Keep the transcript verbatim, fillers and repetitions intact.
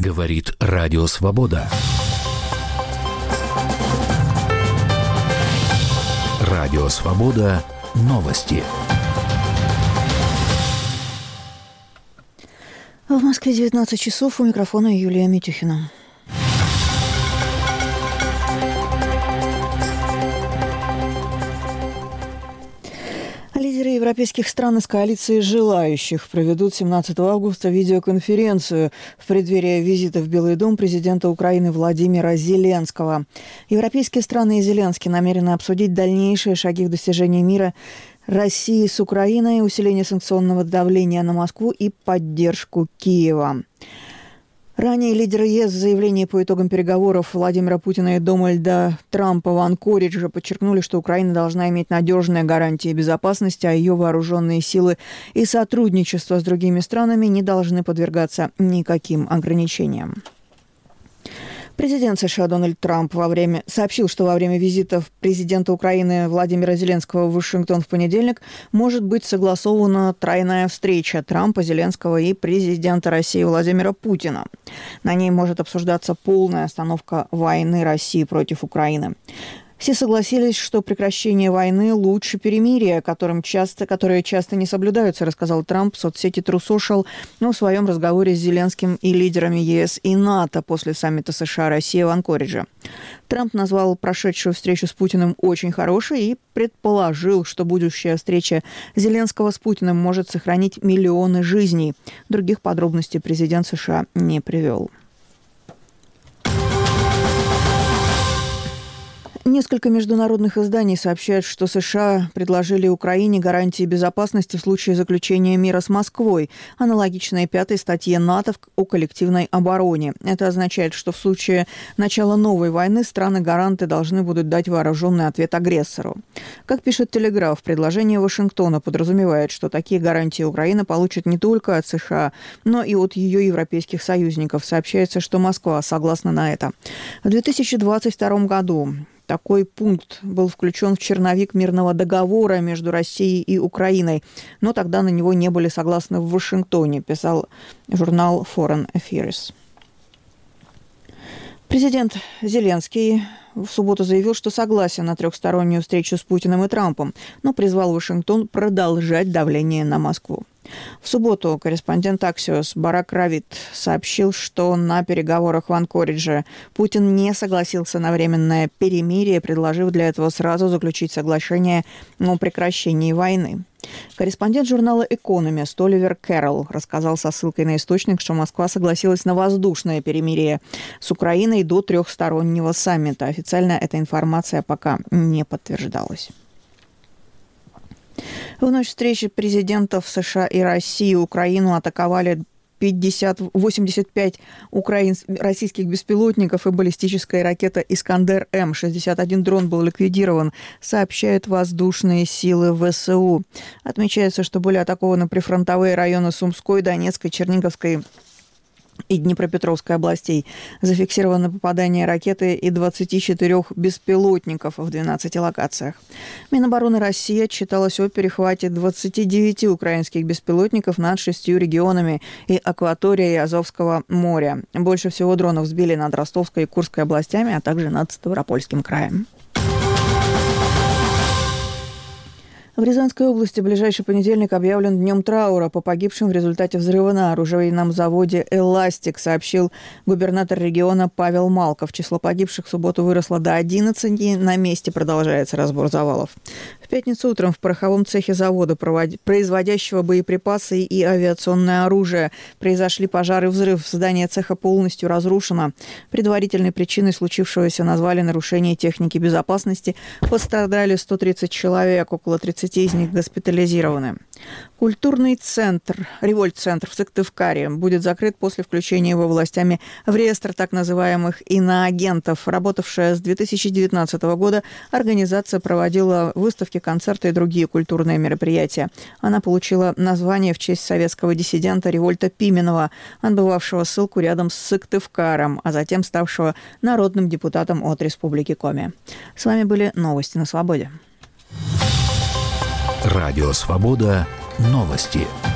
Говорит Радио Свобода. Радио Свобода. Новости. В Москве девятнадцать часов. У микрофона Юлия Митюхина. Лидеры европейских стран из коалиции желающих проведут семнадцатого августа видеоконференцию в преддверии визита в Белый дом президента Украины Владимира Зеленского. Европейские страны и Зеленский намерены обсудить дальнейшие шаги к достижению мира России с Украиной, усиление санкционного давления на Москву и поддержку Киева. Ранее лидеры ЕС в заявлении по итогам переговоров Владимира Путина и Дональда Трампа в Анкоридже подчеркнули, что Украина должна иметь надежные гарантии безопасности, а ее вооруженные силы и сотрудничество с другими странами не должны подвергаться никаким ограничениям. Президент США Дональд Трамп во время... сообщил, что во время визита президента Украины Владимира Зеленского в Вашингтон в понедельник может быть согласована тройная встреча Трампа, Зеленского и президента России Владимира Путина. На ней может обсуждаться полная остановка войны России против Украины. Все согласились, что прекращение войны лучше перемирия, которым часто, которые часто не соблюдаются, рассказал Трамп в соцсети True Social в своем разговоре с Зеленским и лидерами ЕС и НАТО после саммита США-Россия в Анкоридже. Трамп назвал прошедшую встречу с Путиным очень хорошей и предположил, что будущая встреча Зеленского с Путиным может сохранить миллионы жизней. Других подробностей президент США не привел. Несколько международных изданий сообщают, что США предложили Украине гарантии безопасности в случае заключения мира с Москвой, аналогичные пятой статье НАТО о коллективной обороне. Это означает, что в случае начала новой войны страны-гаранты должны будут дать вооруженный ответ агрессору. Как пишет Телеграф, предложение Вашингтона подразумевает, что такие гарантии Украина получит не только от США, но и от ее европейских союзников. Сообщается, что Москва согласна на это. В две тысячи двадцать втором году такой пункт был включен в черновик мирного договора между Россией и Украиной, но тогда на него не были согласны в Вашингтоне, писал журнал Foreign Affairs. Президент Зеленский в субботу заявил, что согласен на трехстороннюю встречу с Путиным и Трампом, но призвал Вашингтон продолжать давление на Москву. В субботу корреспондент Axios Барак Равит сообщил, что на переговорах в Анкоридже Путин не согласился на временное перемирие, предложив для этого сразу заключить соглашение о прекращении войны. Корреспондент журнала «Экономист» Оливер Кэрролл рассказал со ссылкой на источник, что Москва согласилась на воздушное перемирие с Украиной до трехстороннего саммита. Официально эта информация пока не подтверждалась. В ночь встречи президентов США и России Украину атаковали пятьдесят, восемьдесят пять украинских, российских беспилотников и баллистическая ракета «Искандер-М». шестьдесят один дрон был ликвидирован, сообщают воздушные силы ВСУ. Отмечается, что были атакованы прифронтовые районы Сумской, Донецкой, Черниговской и Днепропетровской областей. Зафиксировано попадание ракеты и двадцати четырёх беспилотников в двенадцати локациях. Минобороны России отчиталась о перехвате двадцати девяти украинских беспилотников над шестью регионами и акваторией Азовского моря. Больше всего дронов сбили над Ростовской и Курской областями, а также над Ставропольским краем. В Рязанской области ближайший понедельник объявлен днем траура по погибшим в результате взрыва на оружейном заводе «Эластик», сообщил губернатор региона Павел Малков. Число погибших в субботу выросло до одиннадцати. На месте продолжается разбор завалов. В пятницу утром в пороховом цехе завода, производящего боеприпасы и авиационное оружие, произошли пожар и взрыв. Здание цеха полностью разрушено. Предварительной причиной случившегося назвали нарушение техники безопасности. Пострадали сто тридцать человек, около тридцати из них госпитализированы. Культурный центр, Револьт-центр в Сыктывкаре будет закрыт после включения его властями в реестр так называемых иноагентов. Работавшая с две тысячи девятнадцатого года, организация проводила выставки, концерты и другие культурные мероприятия. Она получила название в честь советского диссидента Револьта Пименова, отбывавшего ссылку рядом с Сыктывкаром, а затем ставшего народным депутатом от Республики Коми. С вами были новости на Свободе. Радио Свобода. Новости.